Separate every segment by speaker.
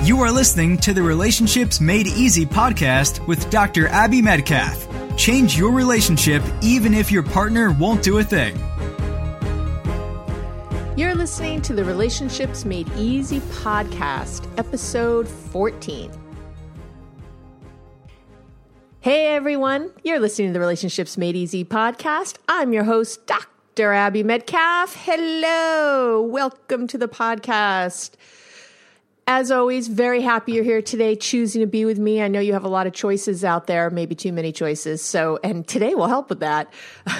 Speaker 1: You are listening to the Relationships Made Easy podcast with Dr. Abby Medcalf. Change your relationship even if your partner won't do a thing.
Speaker 2: You're listening to the Relationships Made Easy podcast, episode 14. Hey everyone, you're listening to the Relationships Made Easy podcast. I'm your host, Dr. Abby Medcalf. Hello, welcome to the podcast. As always, very happy you're here today choosing to be with me. I know you have a lot of choices out there, maybe too many choices. And today will help with that.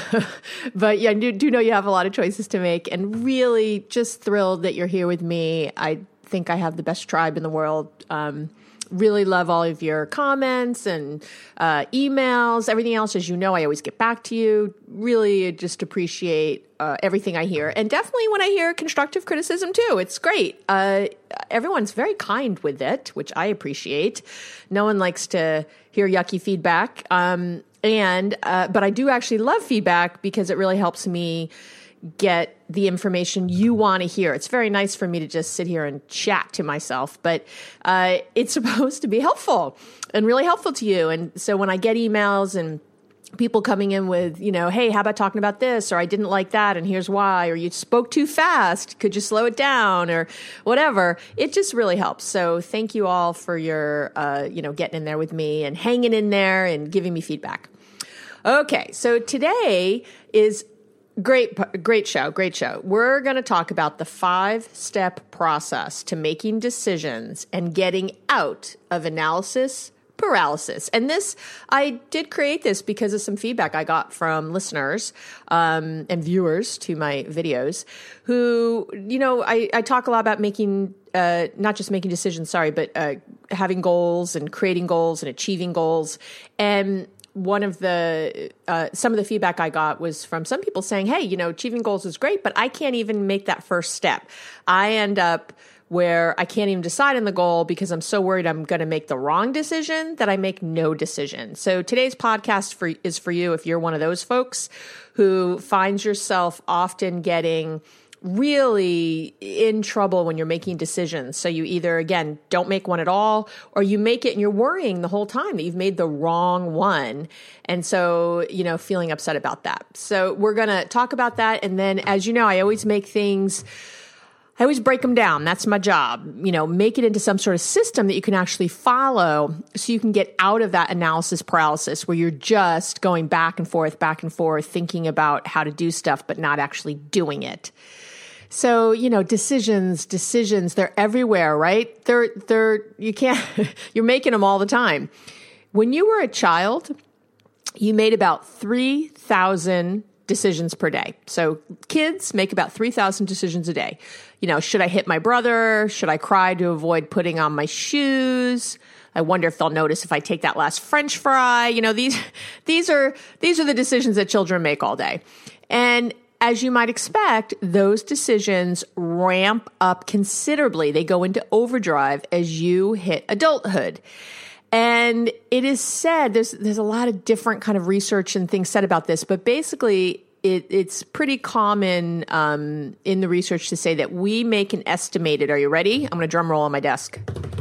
Speaker 2: But yeah, I do know you have a lot of choices to make, and really just thrilled that you're here with me. I think I have the best tribe in the world. Really love all of your comments and emails, everything else. As you know, I always get back to you. Really just appreciate everything I hear. And definitely when I hear constructive criticism too, it's great. Everyone's very kind with it, which I appreciate. No one likes to hear yucky feedback. But I do actually love feedback because it really helps me get the information you want to hear. It's very nice for me to just sit here and chat to myself, but it's supposed to be helpful and really helpful to you. And so when I get emails and people coming in with, hey, how about talking about this? Or I didn't like that, and here's why. Or you spoke too fast. Could you slow it down? Or whatever. It just really helps. So thank you all for your, getting in there with me and hanging in there and giving me feedback. Okay, so today is great show. We're going to talk about the 5-step process to making decisions and getting out of analysis paralysis. And I did create this because of some feedback I got from listeners and viewers to my videos who, I talk a lot about making, not just making decisions, but having goals and creating goals and achieving goals. And one of some of the feedback I got was from some people saying, hey, achieving goals is great, but I can't even make that first step. I end up where I can't even decide on the goal because I'm so worried I'm going to make the wrong decision that I make no decision. So today's podcast is for you if you're one of those folks who finds yourself often getting really in trouble when you're making decisions. So you either, again, don't make one at all, or you make it and you're worrying the whole time that you've made the wrong one. And so, feeling upset about that. So we're going to talk about that. And then, as you know, I always break them down. That's my job. Make it into some sort of system that you can actually follow so you can get out of that analysis paralysis where you're just going back and forth, thinking about how to do stuff, but not actually doing it. So, decisions, they're everywhere, right? You can't, you're making them all the time. When you were a child, you made about 3,000 decisions per day. So kids make about 3,000 decisions a day. Should I hit my brother? Should I cry to avoid putting on my shoes? I wonder if they'll notice if I take that last French fry. These are the decisions that children make all day. And as you might expect, those decisions ramp up considerably. They go into overdrive as you hit adulthood. And it is said, there's a lot of different kind of research and things said about this, but basically it's pretty common in the research to say that we make an estimated, are you ready? I'm going to drum roll on my desk.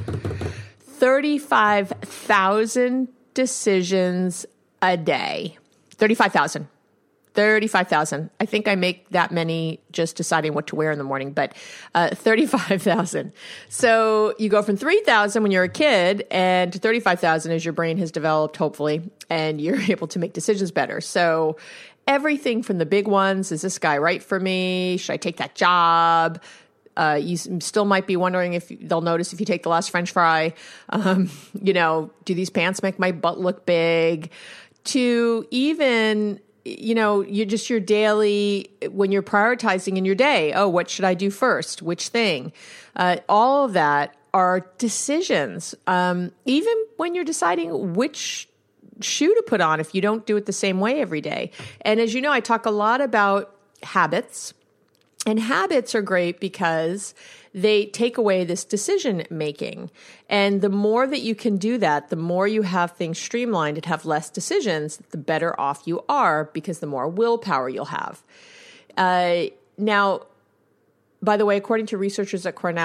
Speaker 2: 35,000 decisions a day. 35,000. I think I make that many just deciding what to wear in the morning, but 35,000. So you go from 3,000 when you're a kid and to 35,000 as your brain has developed, hopefully, and you're able to make decisions better. So everything from the big ones, is this guy right for me? Should I take that job? You still might be wondering if they'll notice if you take the last French fry. Do these pants make my butt look big? To even your daily, when you're prioritizing in your day, what should I do first? Which thing? All of that are decisions. Even when you're deciding which shoe to put on if you don't do it the same way every day. And as you know, I talk a lot about habits. And habits are great because they take away this decision making. And the more that you can do that, the more you have things streamlined and have less decisions, the better off you are because the more willpower you'll have. Now, by the way, according to researchers at Cornell,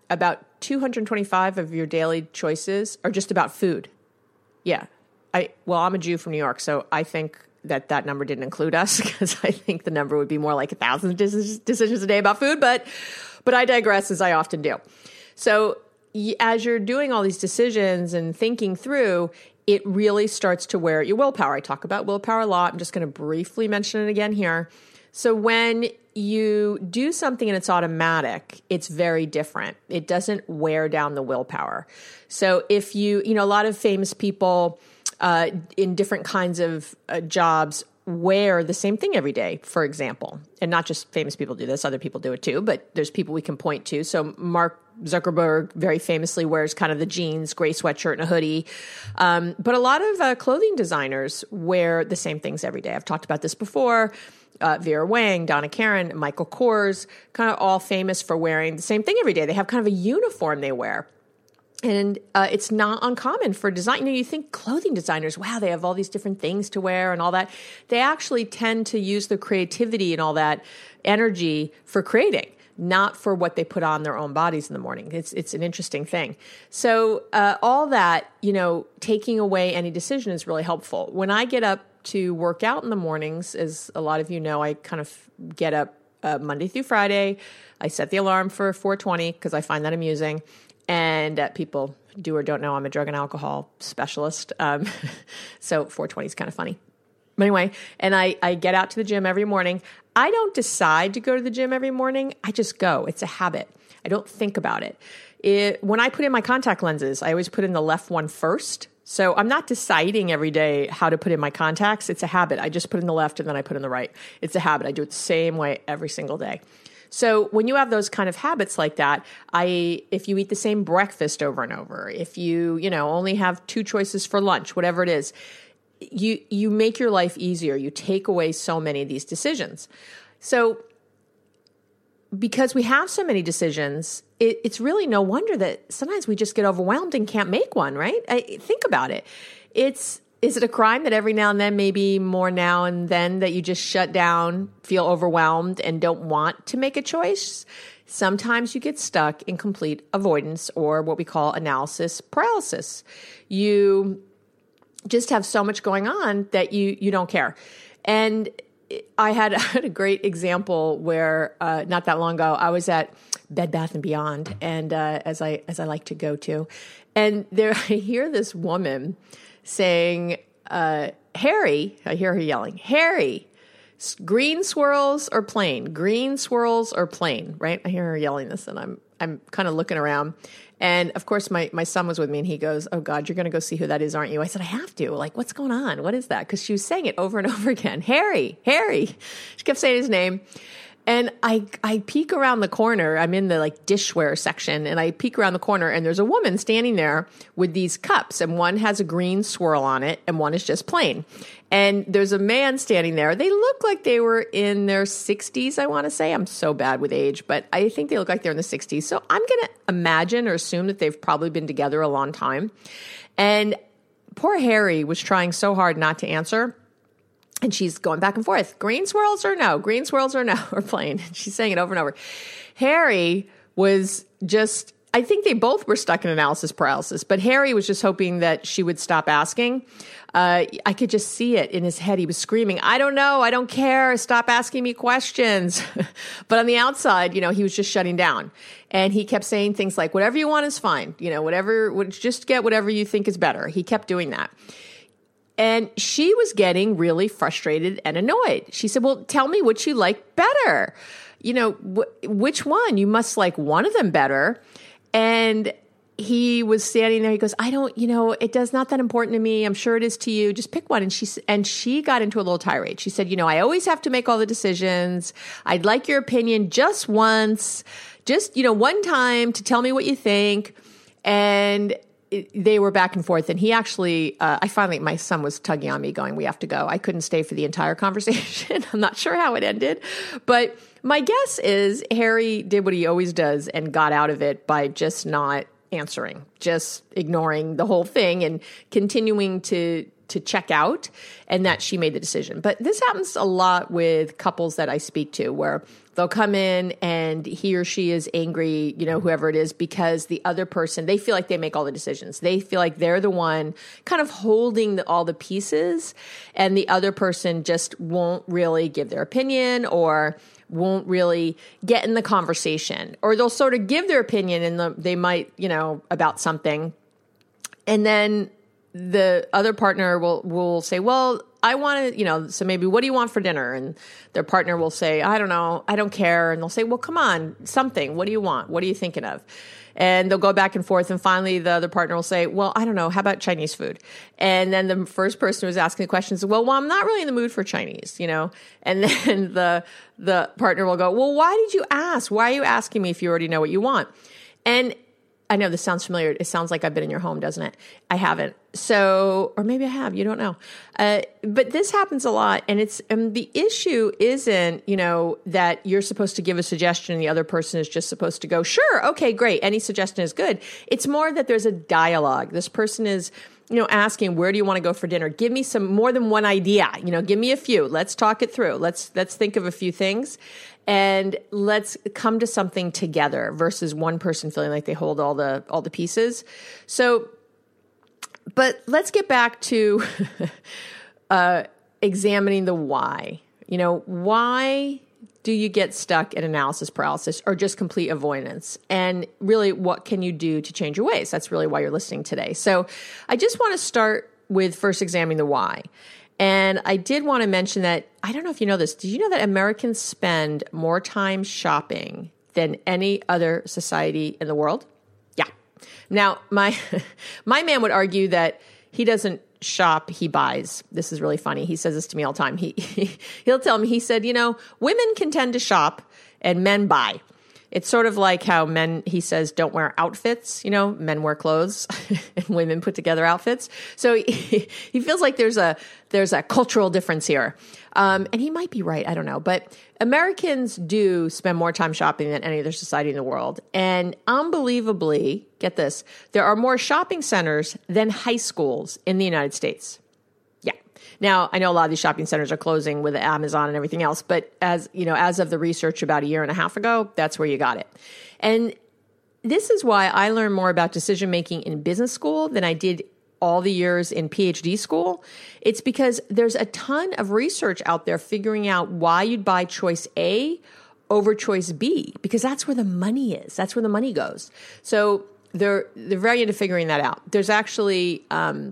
Speaker 2: about 225 of your daily choices are just about food. Yeah. I'm a Jew from New York, so I think that number didn't include us, because I think the number would be more like 1,000 decisions a day about food, but I digress, as I often do. So as you're doing all these decisions and thinking through, it really starts to wear your willpower. I talk about willpower a lot. I'm just going to briefly mention it again here. So when you do something and it's automatic, it's very different. It doesn't wear down the willpower. So if a lot of famous people in different kinds of jobs wear the same thing every day, for example. And not just famous people do this, other people do it too, but there's people we can point to. So Mark Zuckerberg very famously wears kind of the jeans, gray sweatshirt, and a hoodie. But a lot of clothing designers wear the same things every day. I've talked about this before. Vera Wang, Donna Karan, Michael Kors, kind of all famous for wearing the same thing every day. They have kind of a uniform they wear. And it's not uncommon for design. You think clothing designers, wow, they have all these different things to wear and all that. They actually tend to use their creativity and all that energy for creating, not for what they put on their own bodies in the morning. It's an interesting thing. So all that, taking away any decision is really helpful. When I get up to work out in the mornings, as a lot of you know, I kind of get up Monday through Friday. I set the alarm for 4:20 because I find that amusing. And people do or don't know, I'm a drug and alcohol specialist. So 4:20 is kind of funny. But anyway, and I get out to the gym every morning. I don't decide to go to the gym every morning. I just go. It's a habit. I don't think about it. When I put in my contact lenses, I always put in the left one first. So I'm not deciding every day how to put in my contacts. It's a habit. I just put in the left and then I put in the right. It's a habit. I do it the same way every single day. So when you have those kind of habits like that, if you eat the same breakfast over and over, if you only have 2 choices for lunch, whatever it is, you make your life easier. You take away so many of these decisions. So because we have so many decisions, it's really no wonder that sometimes we just get overwhelmed and can't make one, right? Think about it. Is it a crime that every now and then, maybe more now and then, that you just shut down, feel overwhelmed, and don't want to make a choice? Sometimes you get stuck in complete avoidance, or what we call analysis paralysis. You just have so much going on that you don't care. And I had a great example where not that long ago, I was at Bed Bath & Beyond, and as I like to go to, and there I hear this woman saying, Harry, I hear her yelling, Harry, green swirls or plain, green swirls or plain, right? I hear her yelling this, and I'm kind of looking around. And of course, my son was with me, and he goes, oh God, you're going to go see who that is, aren't you? I said, I have to. Like, what's going on? What is that? Because she was saying it over and over again. Harry. She kept saying his name. And I peek around the corner. I'm in the dishware section, and I peek around the corner, and there's a woman standing there with these cups, and one has a green swirl on it, and one is just plain. And there's a man standing there. They look like they were in their 60s, I want to say. I'm so bad with age, but I think they look like they're in the 60s. So I'm going to imagine or assume that they've probably been together a long time. And poor Harry was trying so hard not to answer. And she's going back and forth. Green swirls or no? Green swirls or no? Or plain. She's saying it over and over. Harry was just, I think they both were stuck in analysis paralysis, but Harry was just hoping that she would stop asking. I could just see it in his head. He was screaming, I don't know. I don't care. Stop asking me questions. But on the outside, he was just shutting down. And he kept saying things like, whatever you want is fine. Just get whatever you think is better. He kept doing that. And she was getting really frustrated and annoyed. She said, well, tell me what you like better. Which one? You must like one of them better. And he was standing there. He goes, I don't, it does not that important to me. I'm sure it is to you. Just pick one. And she got into a little tirade. She said, I always have to make all the decisions. I'd like your opinion just once, just, one time to tell me what you think. And they were back and forth, and he actually, my son was tugging on me going, we have to go. I couldn't stay for the entire conversation. I'm not sure how it ended, but my guess is Harry did what he always does and got out of it by just not answering, just ignoring the whole thing and continuing to check out, and that she made the decision. But this happens a lot with couples that I speak to, where they'll come in and he or she is angry, whoever it is, because the other person, they feel like they make all the decisions. They feel like they're the one kind of holding all the pieces, and the other person just won't really give their opinion or won't really get in the conversation, or they'll sort of give their opinion and they might, about something. And then the other partner will say, well, I want to, so maybe what do you want for dinner? And their partner will say, I don't know, I don't care. And they'll say, well, come on, something. What do you want? What are you thinking of? And they'll go back and forth. And finally, the other partner will say, well, I don't know, how about Chinese food? And then the first person who's asking the question says, well, I'm not really in the mood for Chinese, And then the partner will go, well, why did you ask? Why are you asking me if you already know what you want? And I know this sounds familiar. It sounds like I've been in your home, doesn't it? I haven't. So, or maybe I have, you don't know. But this happens a lot. And the issue isn't, that you're supposed to give a suggestion and the other person is just supposed to go, sure, okay, great. Any suggestion is good. It's more that there's a dialogue. This person is, asking, where do you want to go for dinner? Give me more than one idea. Give me a few. Let's talk it through. Let's think of a few things. And let's come to something together versus one person feeling like they hold all the pieces. So, but let's get back to examining the why. Why do you get stuck in analysis paralysis or just complete avoidance? And really, what can you do to change your ways? That's really why you're listening today. So I just want to start with first examining the why. And I did want to mention that, I don't know if you know this, did you know that Americans spend more time shopping than any other society in the world? Yeah. Now, my man would argue that he doesn't shop, he buys. This is really funny. He says this to me all the time. He'll tell me, he said, women can tend to shop and men buy. It's sort of like how men, he says, don't wear outfits. Men wear clothes and women put together outfits. So he feels like there's a cultural difference here. And he might be right. I don't know. But Americans do spend more time shopping than any other society in the world. And unbelievably, get this, there are more shopping centers than high schools in the United States. Now, I know a lot of these shopping centers are closing with Amazon and everything else, but as of the research about a year and a half ago, that's where you got it. And this is why I learned more about decision-making in business school than I did all the years in PhD school. It's because there's a ton of research out there figuring out why you'd buy choice A over choice B, because that's where the money is. That's where the money goes. So they're very into figuring that out. There's actually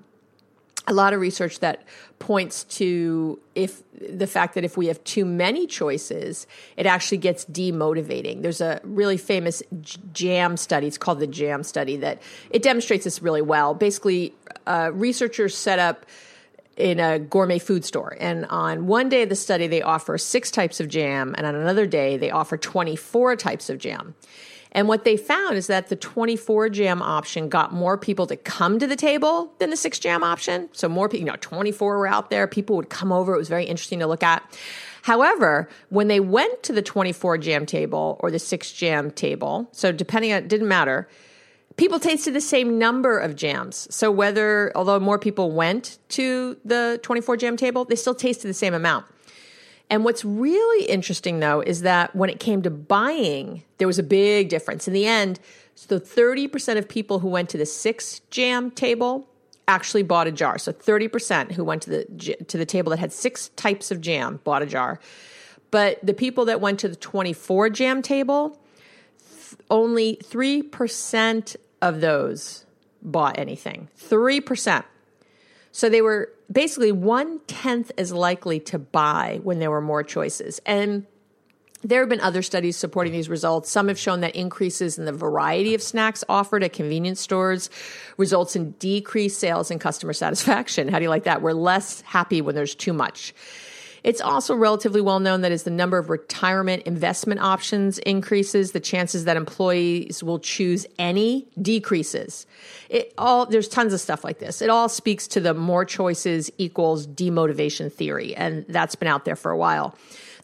Speaker 2: a lot of research that points to the fact that if we have too many choices, it actually gets demotivating. There's a really famous JAM study. It's called the JAM study that it demonstrates this really well. Basically, researchers set up in a gourmet food store. And on one day of the study, they offer 6 types of jam. And on another day, they offer 24 types of jam. And what they found is that the 24 jam option got more people to come to the table than the 6 jam option. So more people, 24 were out there. People would come over. It was very interesting to look at. However, when they went to the 24 jam table or the 6 jam table, so depending on, it didn't matter, people tasted the same number of jams. So although more people went to the 24 jam table, they still tasted the same amount. And what's really interesting, though, is that when it came to buying, there was a big difference. In the end, so 30% of people who went to the 6 jam table actually bought a jar. So 30% who went to the table that had 6 types of jam bought a jar. But the people that went to the 24 jam table, only 3% of those bought anything. 3%. So they were basically 1/10 as likely to buy when there were more choices. And there have been other studies supporting these results. Some have shown that increases in the variety of snacks offered at convenience stores results in decreased sales and customer satisfaction. How do you like that? We're less happy when there's too much. It's also relatively well known that as the number of retirement investment options increases, the chances that employees will choose any decreases. There's tons of stuff like this. It all speaks to the more choices equals demotivation theory, and that's been out there for a while.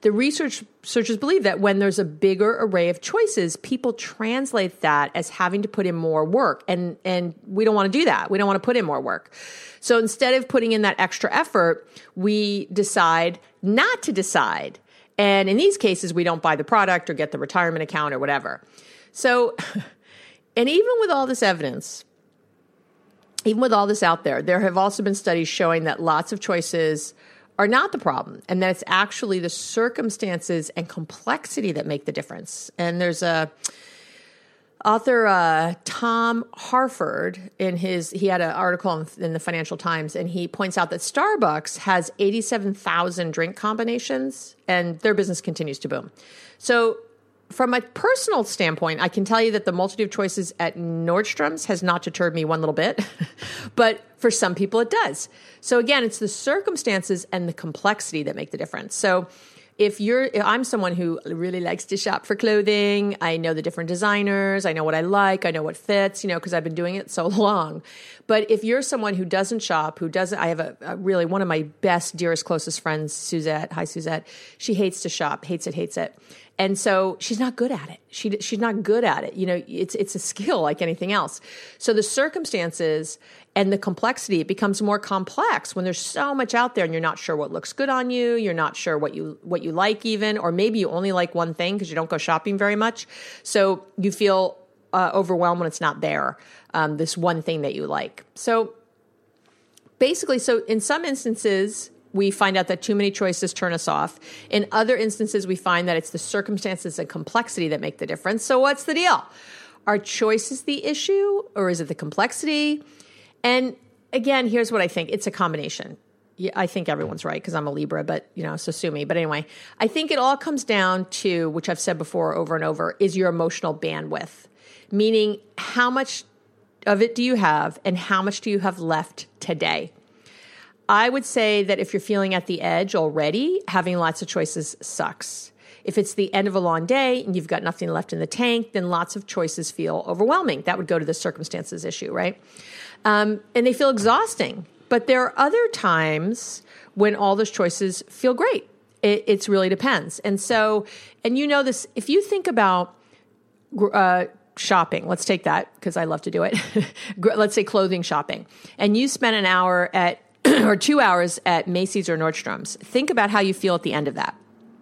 Speaker 2: the researchers believe that when there's a bigger array of choices, people translate that as having to put in more work. And we don't want to do that. We don't want to put in more work. So instead of putting in that extra effort, we decide not to decide. And in these cases, we don't buy the product or get the retirement account or whatever. So, and even with all this evidence, even with all this out there, there have also been studies showing that lots of choices are not the problem, and that it's actually the circumstances and complexity that make the difference. And there's a author, Tom Harford, he had an article in the Financial Times, and he points out that Starbucks has 87,000 drink combinations, and their business continues to boom. So from a personal standpoint, I can tell you that the multitude of choices at Nordstrom's has not deterred me one little bit, but for some people it does. So again, it's the circumstances and the complexity that make the difference. So if I'm someone who really likes to shop for clothing, I know the different designers, I know what I like, I know what fits, because I've been doing it so long. But if you're someone who doesn't shop, I have a really one of my best, dearest, closest friends, Suzette. Hi, Suzette. She hates to shop, hates it. And so she's not good at it. She's not good at it. It's a skill like anything else. So the circumstances and the complexity, it becomes more complex when there's so much out there and you're not sure what looks good on you. You're not sure what you like even, or maybe you only like one thing because you don't go shopping very much. So you feel overwhelmed when it's not there, this one thing that you like. So basically, in some instances, we find out that too many choices turn us off. In other instances, we find that it's the circumstances and complexity that make the difference. So what's the deal? Are choices the issue, or is it the complexity? And again, here's what I think. It's a combination. Yeah, I think everyone's right because I'm a Libra, but so sue me. But anyway, I think it all comes down to, which I've said before over and over, is your emotional bandwidth. Meaning, how much of it do you have and how much do you have left today? I would say that if you're feeling at the edge already, having lots of choices sucks. If it's the end of a long day and you've got nothing left in the tank, then lots of choices feel overwhelming. That would go to the circumstances issue, right? And they feel exhausting. But there are other times when all those choices feel great. It really depends. And so, and this, if you think about shopping, let's take that because I love to do it. Let's say clothing shopping. And you spend an hour or 2 hours at Macy's or Nordstrom's. Think about how you feel at the end of that.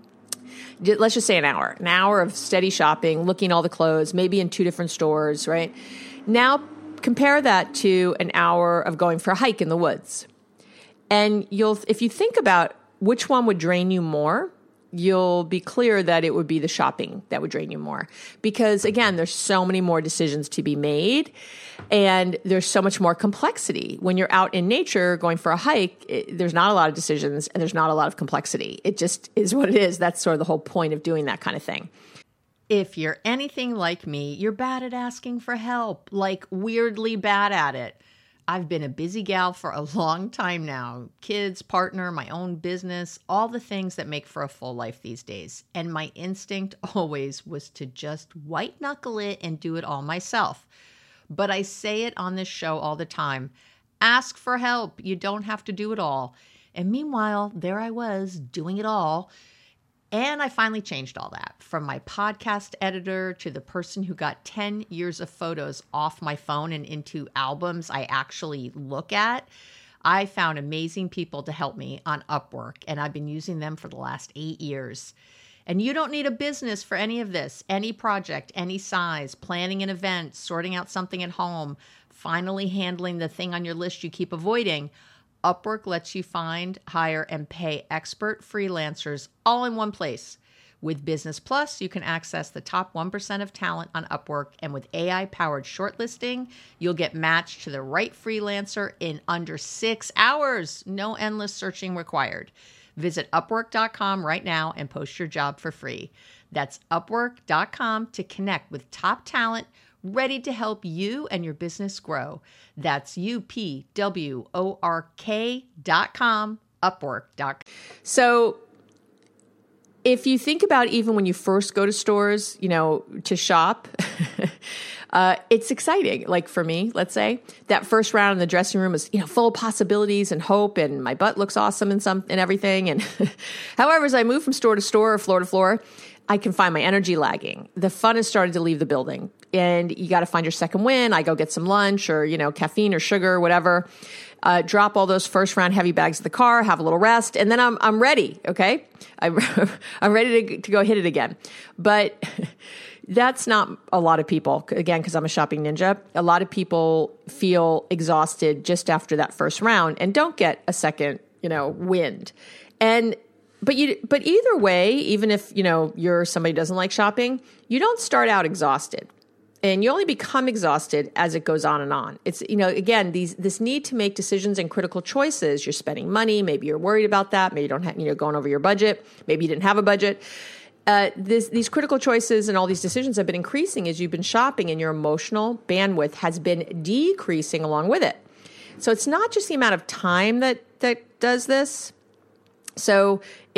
Speaker 2: Let's just say an hour of steady shopping, looking at all the clothes, maybe in 2 different stores, right? Now compare that to an hour of going for a hike in the woods. And if you think about which one would drain you more, you'll be clear that it would be the shopping that would drain you more. Because again, there's so many more decisions to be made and there's so much more complexity. When you're out in nature going for a hike, there's not a lot of decisions and there's not a lot of complexity. It just is what it is. That's sort of the whole point of doing that kind of thing. If you're anything like me, you're bad at asking for help, like weirdly bad at it. I've been a busy gal for a long time now. Kids, partner, my own business, all the things that make for a full life these days. And my instinct always was to just white knuckle it and do it all myself. But I say it on this show all the time. Ask for help. You don't have to do it all. And meanwhile, there I was doing it all. And I finally changed all that, from my podcast editor to the person who got 10 years of photos off my phone and into albums I actually look at. I found amazing people to help me on Upwork, and I've been using them for the last 8 years. And you don't need a business for any of this, any project, any size, planning an event, sorting out something at home, finally handling the thing on your list you keep avoiding. Upwork lets you find, hire, and pay expert freelancers all in one place. With Business Plus, you can access the top 1% of talent on Upwork, and with AI-powered shortlisting, you'll get matched to the right freelancer in under 6 hours. No endless searching required. Visit Upwork.com right now and post your job for free. That's Upwork.com to connect with top talent ready to help you and your business grow. That's UPWORK.com, Upwork.com. So if you think about even when you first go to stores, to shop, It's exciting. Like for me, let's say that first round in the dressing room is, full of possibilities and hope, and my butt looks awesome and everything. And however, as I move from store to store or floor to floor, I can find my energy lagging. The fun has started to leave the building, and you got to find your second win. I go get some lunch or, caffeine or sugar, whatever. Drop all those first round heavy bags in the car, have a little rest, and then I'm ready. Okay. I'm ready to go hit it again. But that's not a lot of people, again, because I'm a shopping ninja. A lot of people feel exhausted just after that first round and don't get a second, wind. But either way, even if, you're somebody who doesn't like shopping, you don't start out exhausted. And you only become exhausted as it goes on and on. It's, again, this need to make decisions and critical choices. You're spending money. Maybe you're worried about that. Maybe you don't have, going over your budget. Maybe you didn't have a budget. These critical choices and all these decisions have been increasing as you've been shopping, and your emotional bandwidth has been decreasing along with it. So it's not just the amount of time that does this. So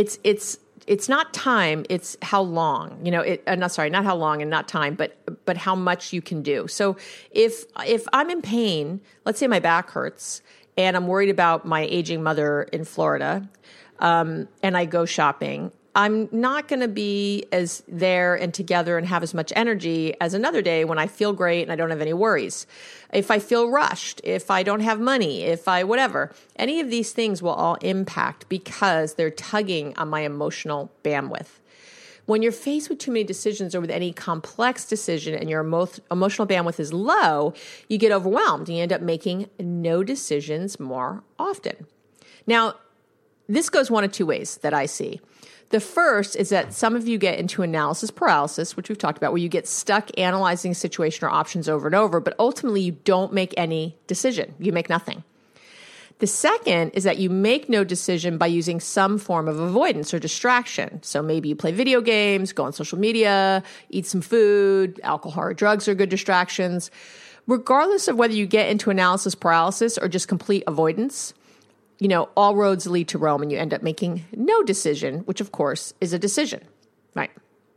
Speaker 2: it's not time, it's how long, not how long and not time, but how much you can do. So if I'm in pain, let's say my back hurts and I'm worried about my aging mother in Florida, and I go shopping, I'm not going to be as there and together and have as much energy as another day when I feel great and I don't have any worries. If I feel rushed, if I don't have money, whatever, any of these things will all impact because they're tugging on my emotional bandwidth. When you're faced with too many decisions or with any complex decision and your emotional bandwidth is low, you get overwhelmed and you end up making no decisions more often. Now, this goes one of two ways that I see. The first is that some of you get into analysis paralysis, which we've talked about, where you get stuck analyzing a situation or options over and over, but ultimately you don't make any decision. You make nothing. The second is that you make no decision by using some form of avoidance or distraction. So maybe you play video games, go on social media, eat some food, alcohol or drugs are good distractions. Regardless of whether you get into analysis paralysis or just complete avoidance, all roads lead to Rome, and you end up making no decision, which of course is a decision, right?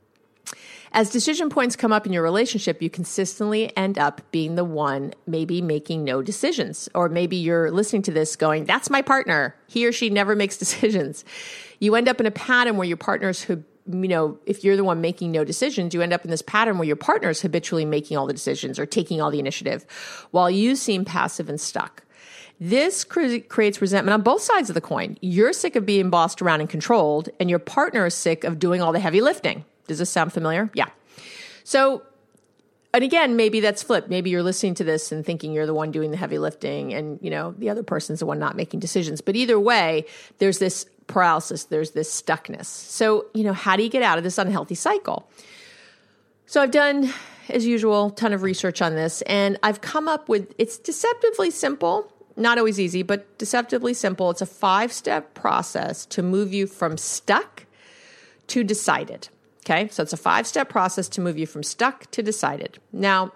Speaker 2: As decision points come up in your relationship, you consistently end up being the one maybe making no decisions. Or maybe you're listening to this going, that's my partner. He or she never makes decisions. You end up in a pattern where your partners who, if you're the one making no decisions, you end up in this pattern where your partner is habitually making all the decisions or taking all the initiative while you seem passive and stuck. This creates resentment on both sides of the coin. You're sick of being bossed around and controlled, and your partner is sick of doing all the heavy lifting. Does this sound familiar? Yeah. So, and again, maybe that's flipped. Maybe you're listening to this and thinking you're the one doing the heavy lifting and, the other person's the one not making decisions. But either way, there's this paralysis, there's this stuckness. So, how do you get out of this unhealthy cycle? So I've done, as usual, a ton of research on this, and I've come up with, it's deceptively simple. Not always easy, but deceptively simple. It's a 5-step process to move you from stuck to decided. Okay, so it's a 5-step process to move you from stuck to decided. Now,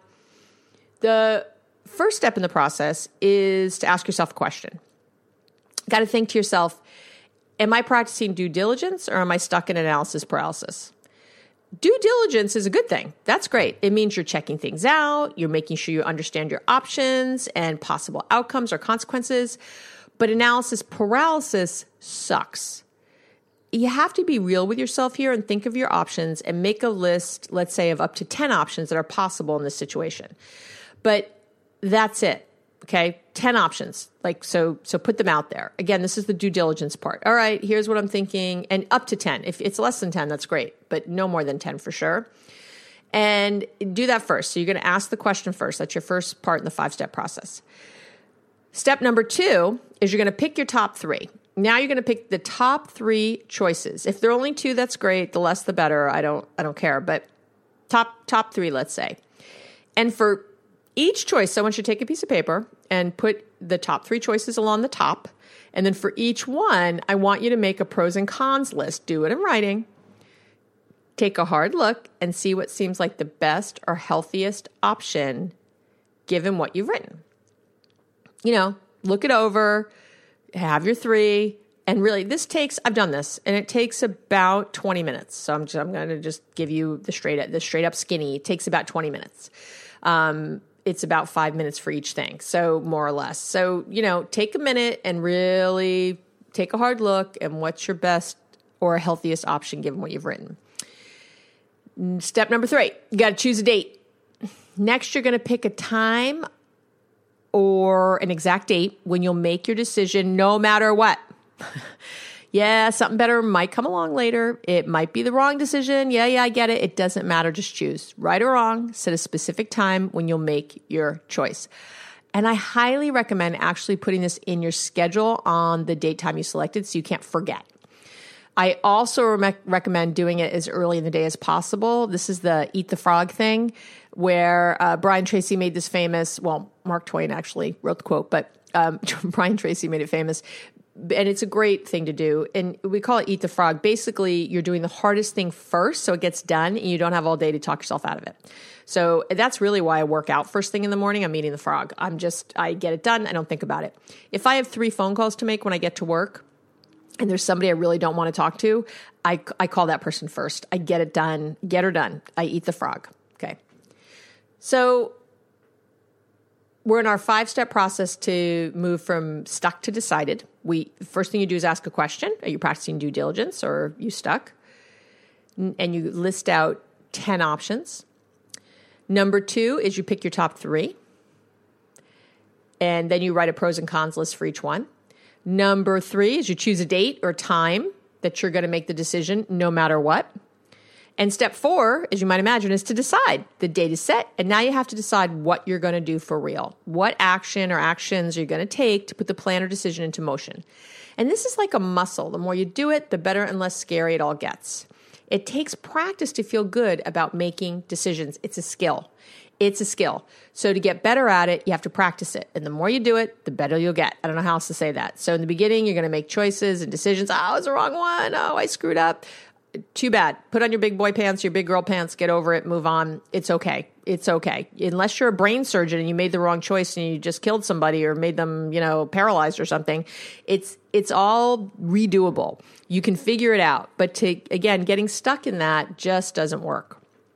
Speaker 2: the first step in the process is to ask yourself a question. Got to think to yourself, am I practicing due diligence or am I stuck in analysis paralysis? Due diligence is a good thing. That's great. It means you're checking things out. You're making sure you understand your options and possible outcomes or consequences. But analysis paralysis sucks. You have to be real with yourself here and think of your options and make a list, let's say, of up to 10 options that are possible in this situation. But that's it. Okay, 10 options. So put them out there. Again, this is the due diligence part. All right, here's what I'm thinking. And up to 10. If it's less than 10, that's great, but no more than 10 for sure. And do that first. So you're going to ask the question first. That's your first part in the 5-step process. Step number 2 is you're going to pick your top 3. Now you're going to pick the top 3 choices. If there are only 2, that's great. The less, the better. I don't care. But top 3, let's say. And for each choice, someone should take a piece of paper and put the top 3 choices along the top. And then for each one, I want you to make a pros and cons list. Do it in writing. Take a hard look and see what seems like the best or healthiest option given what you've written. Look it over, have your 3. And really, I've done this, and it takes about 20 minutes. So I'm going to just give you the straight up skinny. It takes about 20 minutes. It's about 5 minutes for each thing. So more or less. So, take a minute and really take a hard look and what's your best or healthiest option given what you've written. Step number 3, you got to choose a date. Next, you're going to pick a time or an exact date when you'll make your decision no matter what. Yeah, something better might come along later. It might be the wrong decision. Yeah, I get it. It doesn't matter. Just choose. Right or wrong, set a specific time when you'll make your choice. And I highly recommend actually putting this in your schedule on the date time you selected so you can't forget. I also recommend doing it as early in the day as possible. This is the eat the frog thing where Brian Tracy made this famous. Well, Mark Twain actually wrote the quote, but Brian Tracy made it famous. And it's a great thing to do. And we call it eat the frog. Basically, you're doing the hardest thing first so it gets done and you don't have all day to talk yourself out of it. So that's really why I work out first thing in the morning. I'm eating the frog. I get it done. I don't think about it. If I have 3 phone calls to make when I get to work, and there's somebody I really don't want to talk to, I call that person first. I get it done, get her done. I eat the frog. Okay. So we're in our 5-step process to move from stuck to decided. First thing you do is ask a question. Are you practicing due diligence or are you stuck? And you list out 10 options. Number 2 is you pick your top 3. And then you write a pros and cons list for each one. Number 3 is you choose a date or time that you're going to make the decision no matter what. And step 4, as you might imagine, is to decide. The date is set, and now you have to decide what you're going to do for real. What action or actions are you going to take to put the plan or decision into motion? And this is like a muscle. The more you do it, the better and less scary it all gets. It takes practice to feel good about making decisions. It's a skill. So to get better at it, you have to practice it. And the more you do it, the better you'll get. I don't know how else to say that. So in the beginning, you're going to make choices and decisions. Oh, it's the wrong one. Oh, I screwed up. Too bad. Put on your big boy pants, your big girl pants, get over it, move on. It's okay. Unless you're a brain surgeon and you made the wrong choice and you just killed somebody or made them, paralyzed or something, it's all redoable. You can figure it out. But getting stuck in that just doesn't work.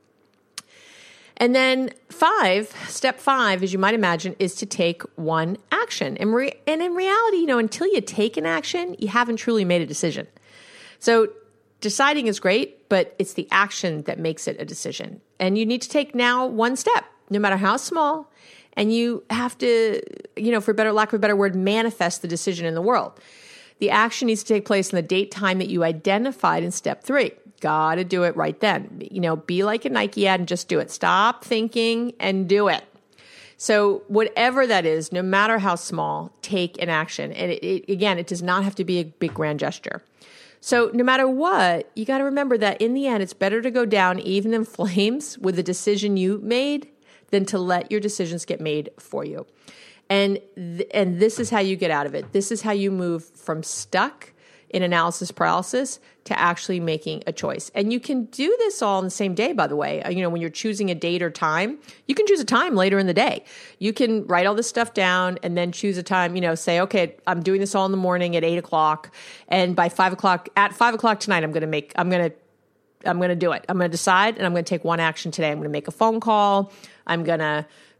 Speaker 2: And then step 5, as you might imagine, is to take one action. And in reality, until you take an action, you haven't truly made a decision. So deciding is great, but it's the action that makes it a decision. And you need to take now one step, no matter how small. And you have to, for lack of a better word, manifest the decision in the world. The action needs to take place in the date time that you identified in step 3. Got to do it right then. Be like a Nike ad and just do it. Stop thinking and do it. So whatever that is, no matter how small, take an action. And it does not have to be a big grand gesture. So no matter what, you got to remember that in the end, it's better to go down even in flames with the decision you made than to let your decisions get made for you. And this is how you get out of it. This is how you move from stuck in analysis paralysis to actually making a choice. And you can do this all in the same day, by the way. When you're choosing a date or time, you can choose a time later in the day. You can write all this stuff down and then choose a time, say, okay, I'm doing this all in the morning at 8:00. And by 5:00, at 5:00 tonight, I'm going to do it. I'm going to decide and I'm going to take one action today. I'm going to make a phone call. I'm going to,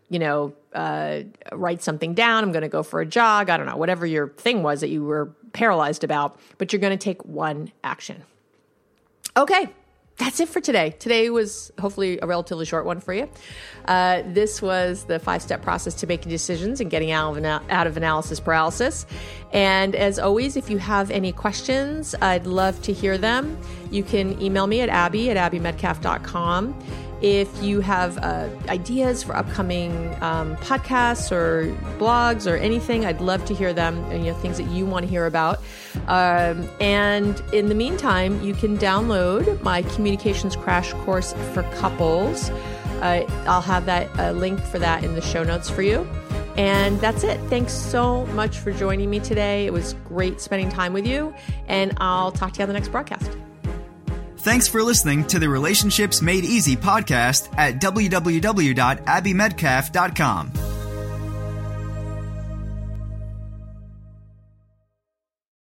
Speaker 2: write something down. I'm going to go for a jog. I don't know, whatever your thing was that you were paralyzed about, but you're going to take one action. Okay, that's it for today. Today was hopefully a relatively short one for you. This was the 5-step process to making decisions and getting out of analysis paralysis. And as always, if you have any questions, I'd love to hear them. You can email me at abby@abbymedcalf.com. If you have ideas for upcoming podcasts or blogs or anything, I'd love to hear them and things that you want to hear about. And in the meantime, you can download my communications crash course for couples. I'll have that link for that in the show notes for you. And that's it. Thanks so much for joining me today. It was great spending time with you, and I'll talk to you on the next broadcast.
Speaker 1: Thanks for listening to the Relationships Made Easy podcast at www.abbymedcalf.com.